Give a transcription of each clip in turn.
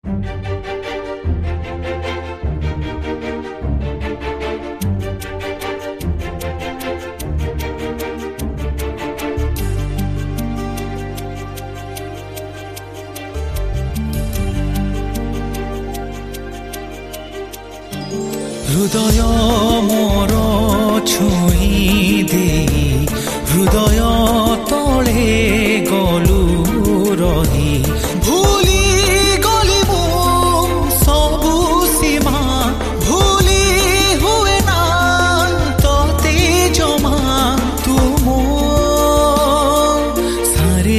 হৃদয় মোর ছুঁই দেই হৃদয় তলে গলু রহি ভুলি গলি মো সবু সীমা ভুলি হুয়ে না তোতে জমা তুম সারে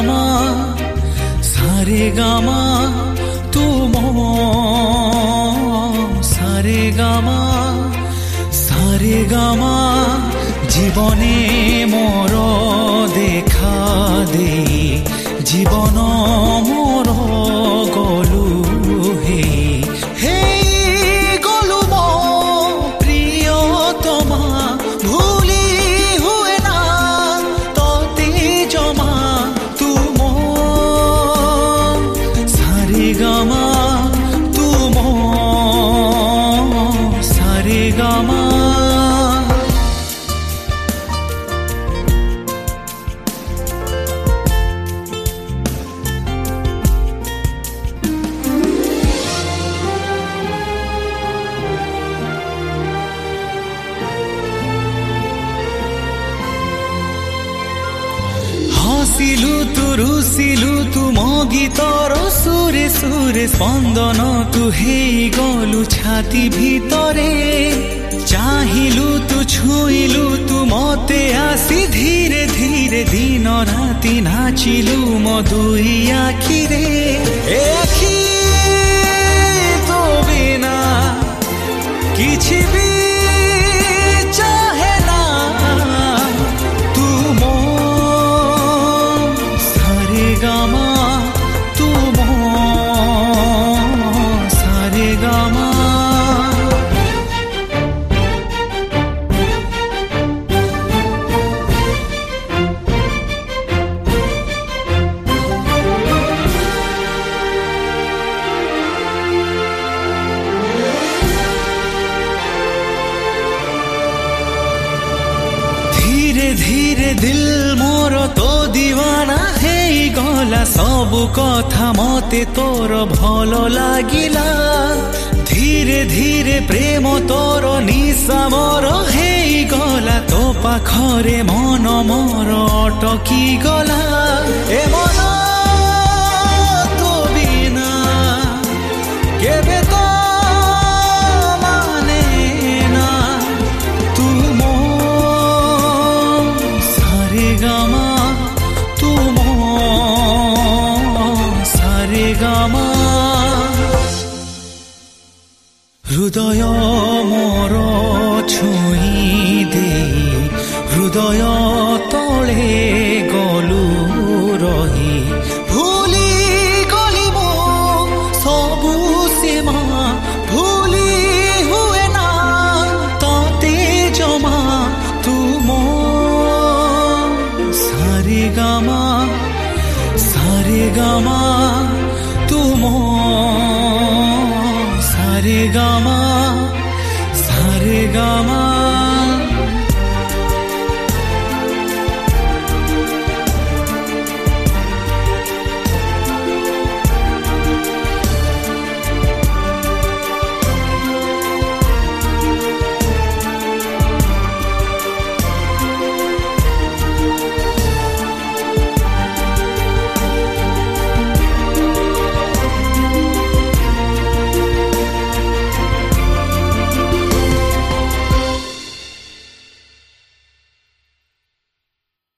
গামা তুম সারে গামা জীবনে মোর দেখা দেই জীবন মোর গলু হে গলু মো প্রিয়তমা ভুলি হুয়ে না তোতে জমা তুম সারে গামা গামা হসিলু তু রুসিলু তু মো গীতর সুরে সুরে স্পন্দন তু হেই গলু ছাতি ভিতরে চাহিলু তু ছুইলু তু মতে আসি ধীরে ধীরে দিন রাতি নাচিলু মো দুই আখিরে এ আখি তো বিনা কিছু বি চাহে না তুম সারে গামা তুম সারে গামা धीरे धीरे दिल मोर तो दीवाना हेई गला सबु कथा मते तोर भलो लागिला धीरे धीरे प्रेम तोर निशा मोर हेई गला तो पाखरे मन मोर अटकी गला ए मन तो बिना केबे तो গামা হৃদয় মোর ছুঁই দেই হৃদয় তলে গলু রহি ভুলি গলি মো সবু সীমা ভুলি হুয়ে না তোতে জমা তুম সারে গামা তুম সারে গামা